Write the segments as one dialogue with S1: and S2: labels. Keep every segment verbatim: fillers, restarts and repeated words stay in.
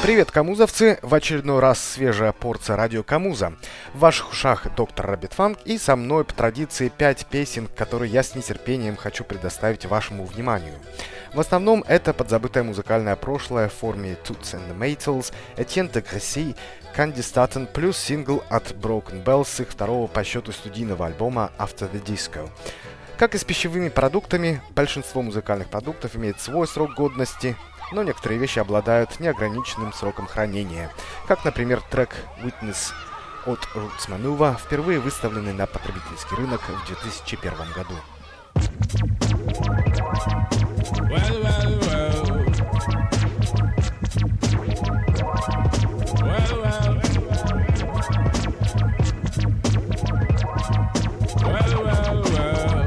S1: Привет, камузовцы! В очередной раз свежая порция радио Камуза. В ваших ушах доктор Rabbit Funk и со мной по традиции пять песен, которые я с нетерпением хочу предоставить вашему вниманию. В основном это подзабытое музыкальное прошлое в форме Toots and the Maytals, Etienne de Crécy, Candy Staten плюс сингл от Broken Bells с их второго по счету студийного альбома After the Disco. Как и с пищевыми продуктами, большинство музыкальных продуктов имеет свой срок годности, но некоторые вещи обладают неограниченным сроком хранения, как, например, трек Witness от Roots Manuva, впервые выставленный на потребительский рынок в две тысячи первом году.
S2: Well, well, well. Well, well. Well, well, well.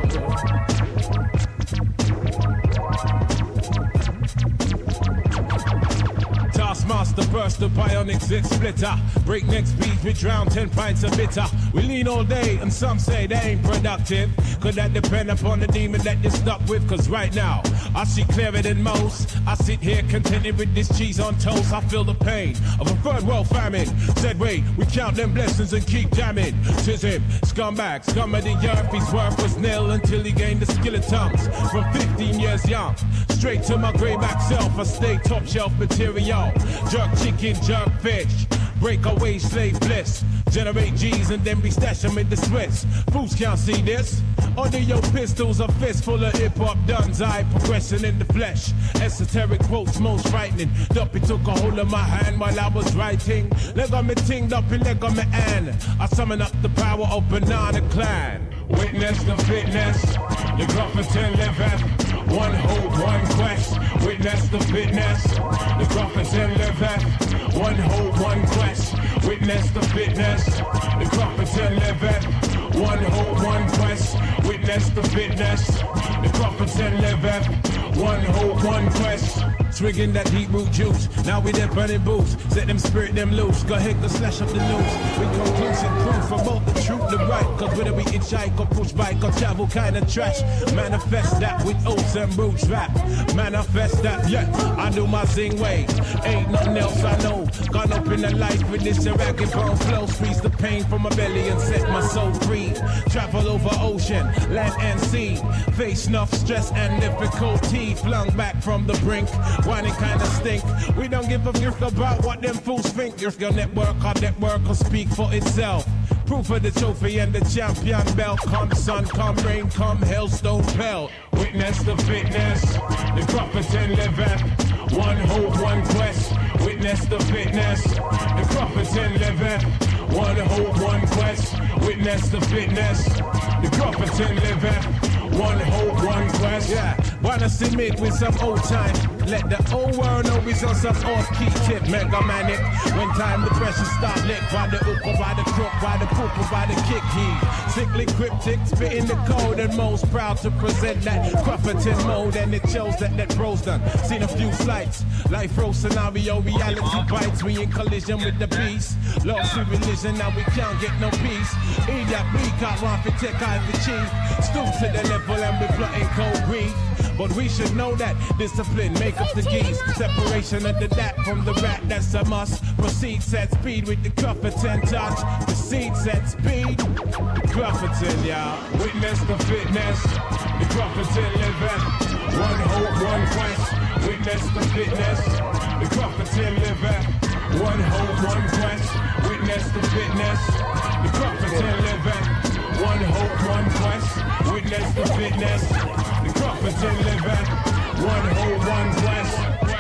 S2: Taskmaster burst the bionic zit splitter. Breakneck speeds, we drown ten pints of bitter. We lean all day and some say they ain't productive. Could that depend upon the demon that you're stuck with? Cause right now, I see clearer than most. I sit here contented with this cheese on toast. I feel the pain of a third world famine. Said wait, we count them blessings and keep jamming. Tis him, scumbag, scum of the earth. His worth was nil until he gained the skill of tongues. From fifteen years young, straight to my greyback self. I stay top shelf material. Jerk chicken, jerk fish. Breakaway slave bliss. Generate G's and then we stash them in the Swiss. Fools can't see this. Under your pistols, a fist full of hip-hop duns. I progression in the flesh. Esoteric quotes most frightening. Duppy took a hold of my hand while I was writing. Leg on me ting, Duppy leg on me hand. I summon up the power of Banana Clan. Witness the fitness. The Gruffington liveth. One hope, one quest. Witness the fitness. The Gruffington liveth. One hope, one quest. Witness the fitness. The Gruffington liveth. One hope, one quest. Witness the fitness. The Gruffington liveth. One hope, one quest. Swigging that deep root juice. Now we there burning boots. Set them spirit them loose. Go ahead, go slash up the news. With conclusive proof for both the truth and right. Cause whether we hitchhike or push bike or travel kind of trash. Manifest that with oats and roots rap. Manifest that, yeah. I do my zing way. Ain't nothing else I know. Gone up in the life with this ragged bone flow. Squeeze the pain from my belly and set my soul free. Travel over ocean, land and sea. Face enough stress and difficulty. Flung back from the brink. Whining kinda stink. We don't give a fuck about what them fools think. Your network, our network will speak for itself. Proof of the trophy and the champion belt. Come sun, come rain, come hailstone pelt. Witness the fitness. The Gruffington liveth. One hope, one quest. Witness the fitness. The Gruffington liveth. One hope, one quest. Witness the fitness. The Gruffington liveth. One hope, one quest. Yeah, wanna submit with some old time. Let the old world know we's on some off-key tip. Mega manic. When time the pressure start lit. By the hook or by the crook, by the poop or by the kick heave. Sickly cryptic, spitting the code and most proud to present that Gruffington mode. And it shows that that bro's done. Seen a few slights. Life row scenario, reality bites. We in collision with the beast. Lost in religion, now we can't get no peace. Eat that bleak, I want to take out the chief. Stoop to the level and we plotting cold grief. But we should know that discipline make up the geese. Separation of the dat from the rat, that's a must. Proceed, set speed with the Gruffington touch. Proceed, set speed. Gruffington, y'all. Witness the fitness. The Gruffington liveth. One hope, one quest. Witness the fitness. The Gruffington liveth. One hope, one quest. Witness the fitness. The Gruffington liveth. One hope, one quest. Witness the fitness. The Gruffington liveth. One hope, one quest.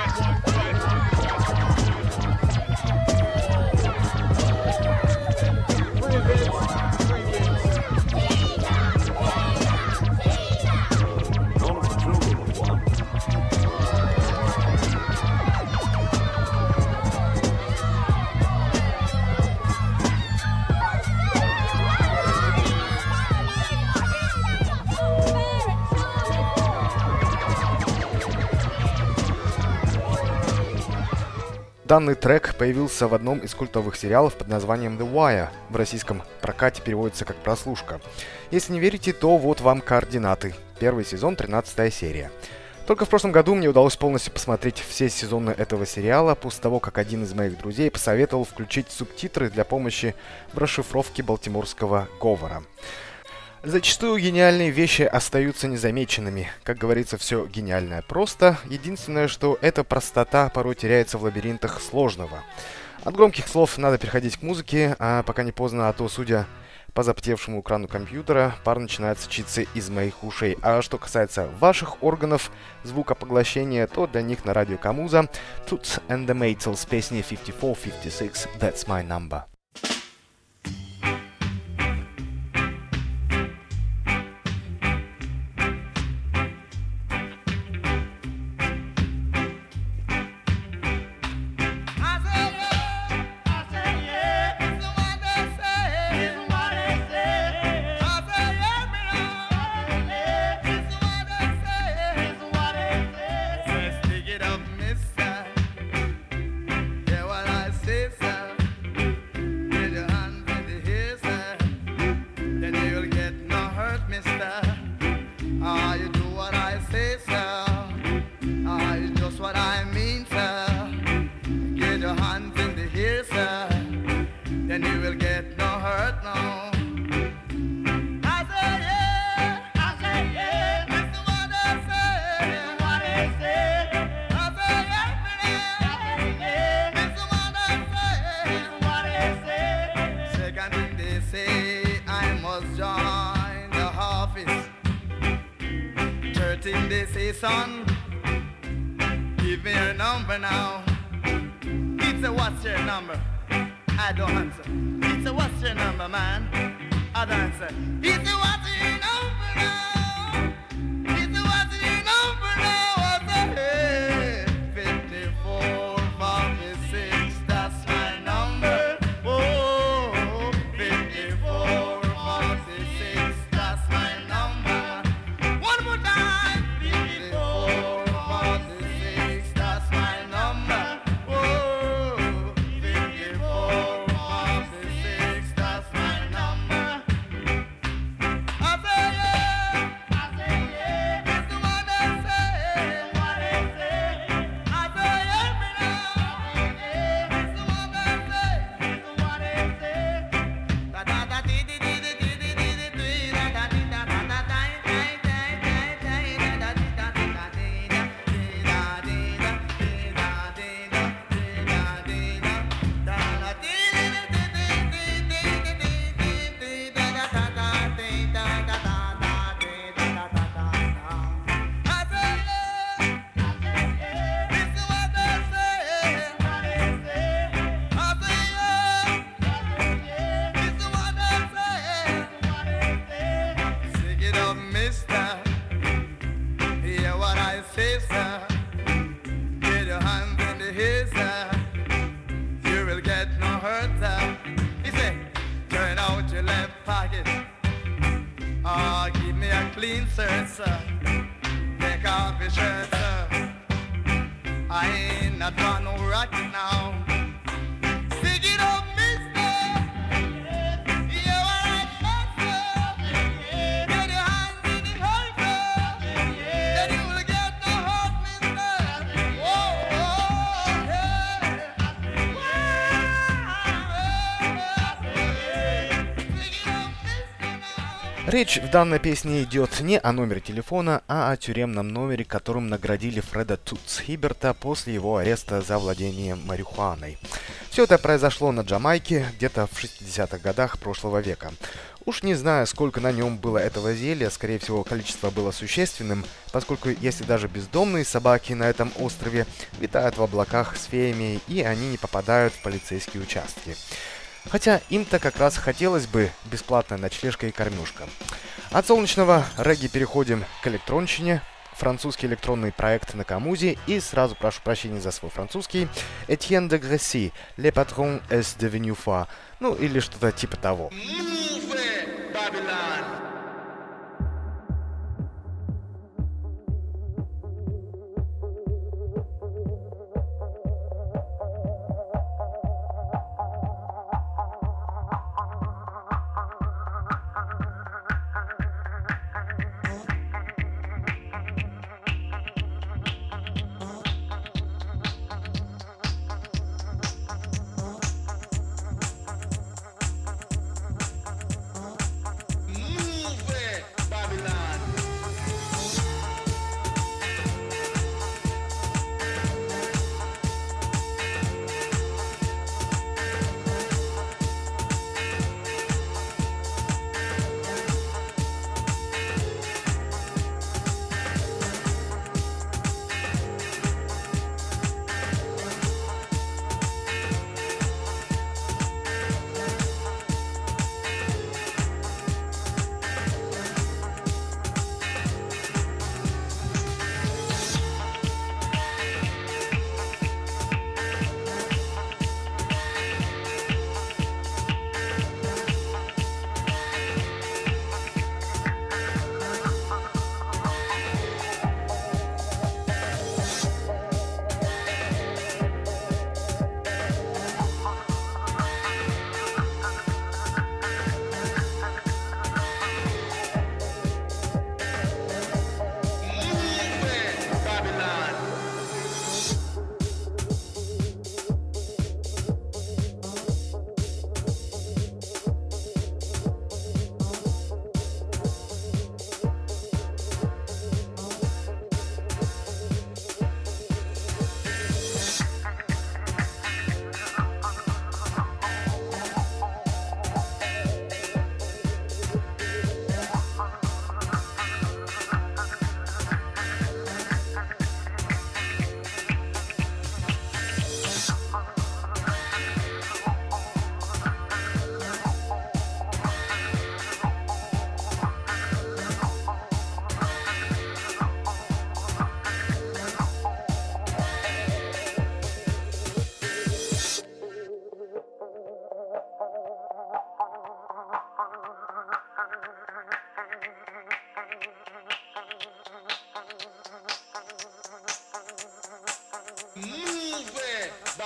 S1: Данный трек появился в одном из культовых сериалов под названием The Wire. В российском прокате переводится как «Прослушка». Если не верите, то вот вам координаты. Первый сезон, тринадцатая серия. Только в прошлом году мне удалось полностью посмотреть все сезоны этого сериала после того, как один из моих друзей посоветовал включить субтитры для помощи в расшифровке балтиморского говора. Зачастую гениальные вещи остаются незамеченными. Как говорится, все гениальное просто. Единственное, что эта простота порой теряется в лабиринтах сложного. От громких слов надо переходить к музыке, а пока не поздно, а то, судя по запотевшему экрану компьютера, пар начинает сочиться из моих ушей. А что касается ваших органов звукопоглощения, то для них на радио Камуза Toots and the Maytals с песней фифти фор фифти сикс That's My Number.
S3: They say, son, give me your number now. He said, what's your number? I don't answer. He said, what's your number, man? I don't answer. He said, what's your number now? He said, what's your number now? I said, hey, fifty-four forty-six, that's my number. Oh, fifty-four forty-six, that's my number. One more time. Clean shirt, sir. Take off your shirt, sir. I ain't not got no racket now. Stick it up, mister. You are right, sir. Get your hands in the holster. Then you will get no hurt, mister. Whoa, whoa, yeah.
S1: Речь в данной песне идет не о номере телефона, а о тюремном номере, которым наградили Фреда Тутс Хиберта после его ареста за владение марихуаной. Все это произошло на Джамайке где-то в шестидесятых годах прошлого века. Уж не знаю, сколько на нем было этого зелья, скорее всего, количество было существенным, поскольку если даже бездомные собаки на этом острове витают в облаках с феями, и они не попадают в полицейские участки. Хотя им-то как раз хотелось бы бесплатная ночлежка и кормежка. От солнечного регги переходим к электронщине. Французский электронный проект на Камузе. И сразу прошу прощения за свой французский. Этьен де Гресси, Le Patron est devenu fou. Ну или что-то типа того.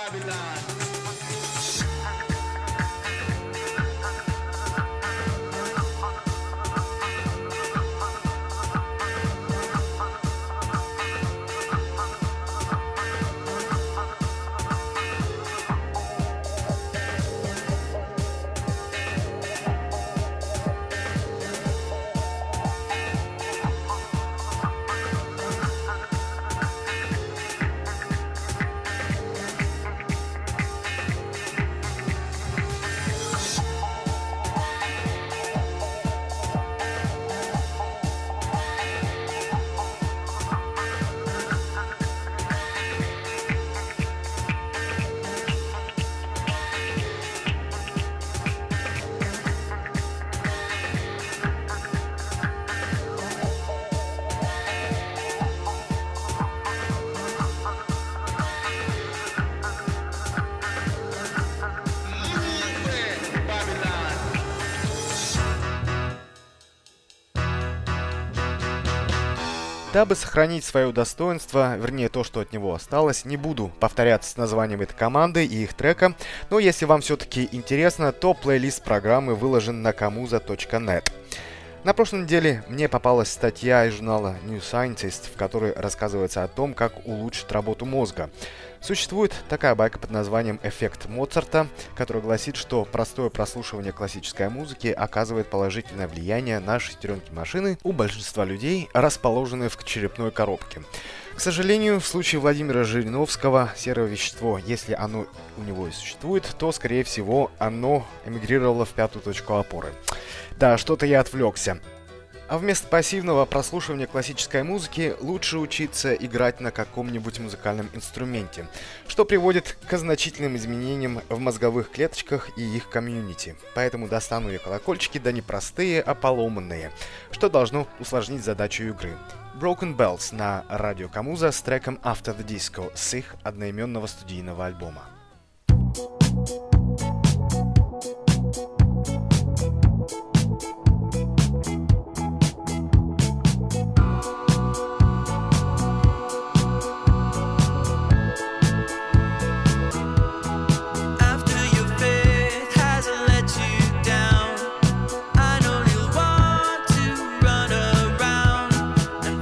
S1: Дабы сохранить свое достоинство, вернее то, что от него осталось, не буду повторяться с названием этой команды и их трека, но если вам все-таки интересно, то плейлист программы выложен на kamuza точка нет. На прошлой неделе мне попалась статья из журнала New Scientist, в которой рассказывается о том, как улучшить работу мозга. Существует такая байка под названием «Эффект Моцарта», который гласит, что простое прослушивание классической музыки оказывает положительное влияние на шестеренки машины у большинства людей, расположенные в черепной коробке. К сожалению, в случае Владимира Жириновского серое вещество, если оно у него и существует, то, скорее всего, оно эмигрировало в пятую точку опоры. Да, что-то я отвлекся. А вместо пассивного прослушивания классической музыки лучше учиться играть на каком-нибудь музыкальном инструменте, что приводит к значительным изменениям в мозговых клеточках и их комьюнити. Поэтому достану я колокольчики, да не простые, а поломанные, что должно усложнить задачу игры. Broken Bells на радио Камуза с треком After the Disco с их одноименного студийного альбома.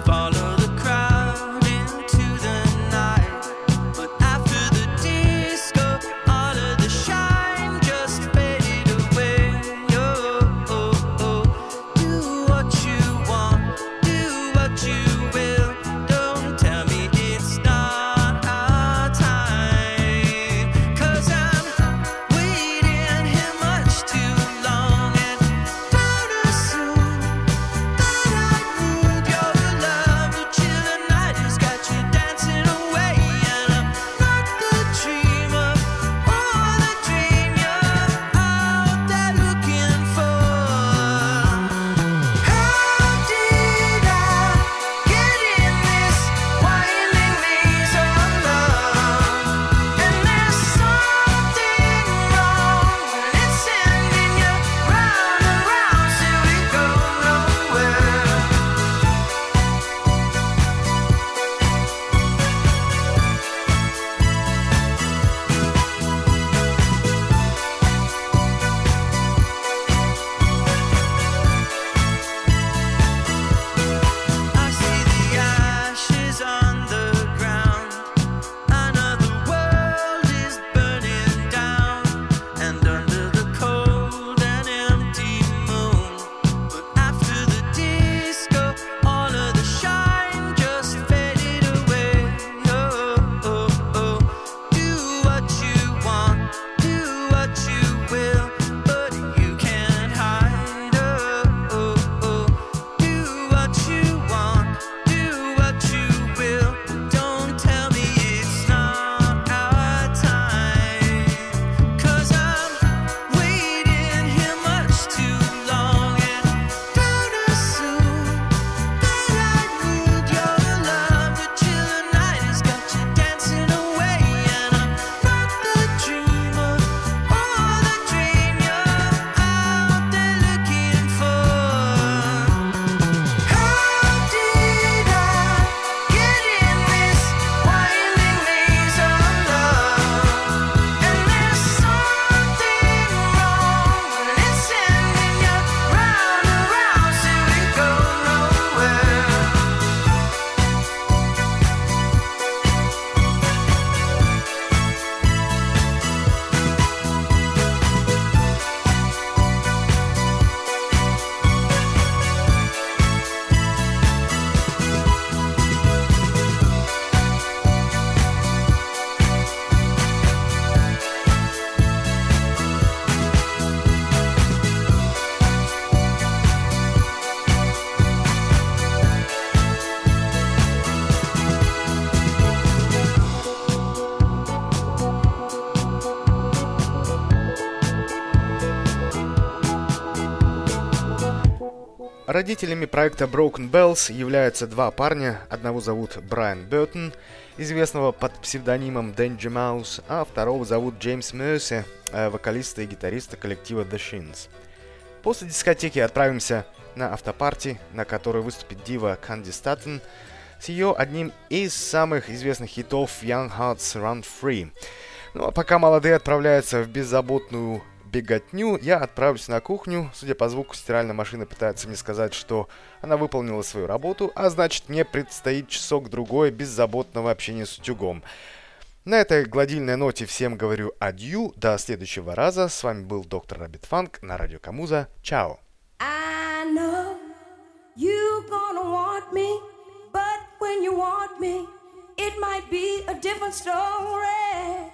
S4: Disco
S1: Родителями проекта Broken Bells являются два парня. Одного зовут Брайан Бёртон, известного под псевдонимом Danger Mouse, а второго зовут Джеймс Мерси, вокалиста и гитариста коллектива The Shins. После дискотеки отправимся на автопарти, на которой выступит дива Канди Статтон с ее одним из самых известных хитов Young Hearts Run Free. Ну а пока молодые отправляются в беззаботную беготню, я отправлюсь на кухню. Судя по звуку, стиральная машина пытается мне сказать, что она выполнила свою работу, а значит, мне предстоит часок-другой беззаботного общения с утюгом. На этой гладильной ноте всем говорю адью, до следующего раза. С вами был доктор Rabbit Funk на радио Камуза. Чао!
S4: I know you gonna want me, but when you want me, it might be a different story.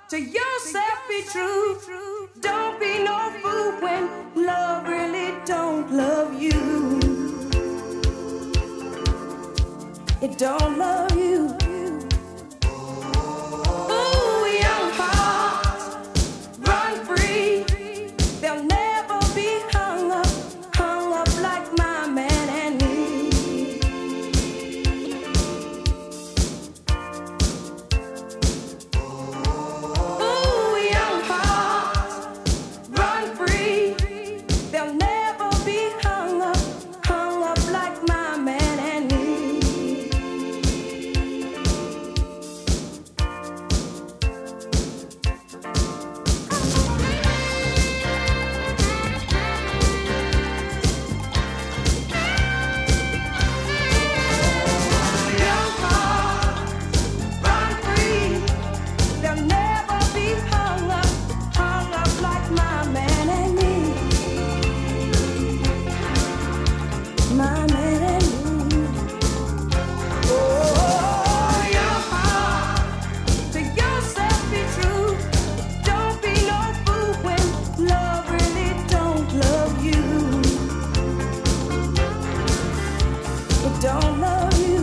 S4: To yourself be true. Don't be no fool when love really don't love you. It don't love you. Ooh, young hearts, run free. They'll never be hung up, hung up like my man and me. Ooh, young hearts, run free. They'll never be hung up, hung up like my man and me. Young hearts, run free. They'll never be hung up, hung up like my man and me. My man and me. Oh, young heart, to yourself be true. Don't be no fool when love really don't love you. It don't love you.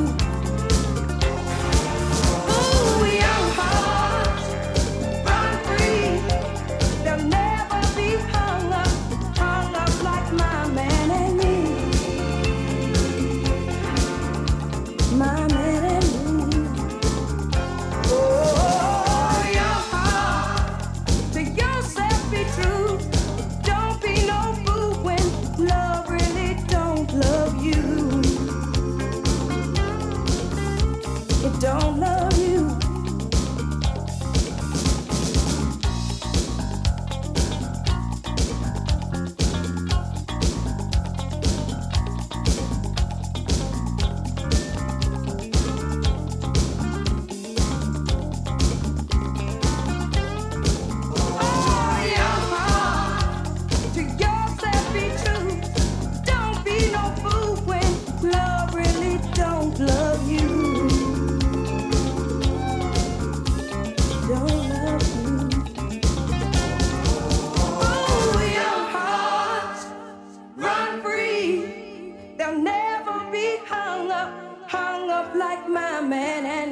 S4: Ooh, young hearts, run free. They'll never be hung up, hung up like my man and me. My man and me. Oh, young heart, to yourself be true. Don't be no fool when love really don't love you. It don't love you. Oh, young heart, to yourself be true. Don't be no fool when love really don't love you. Don't love you. Oh, young hearts, run free. They'll never be hung up, hung up like my man and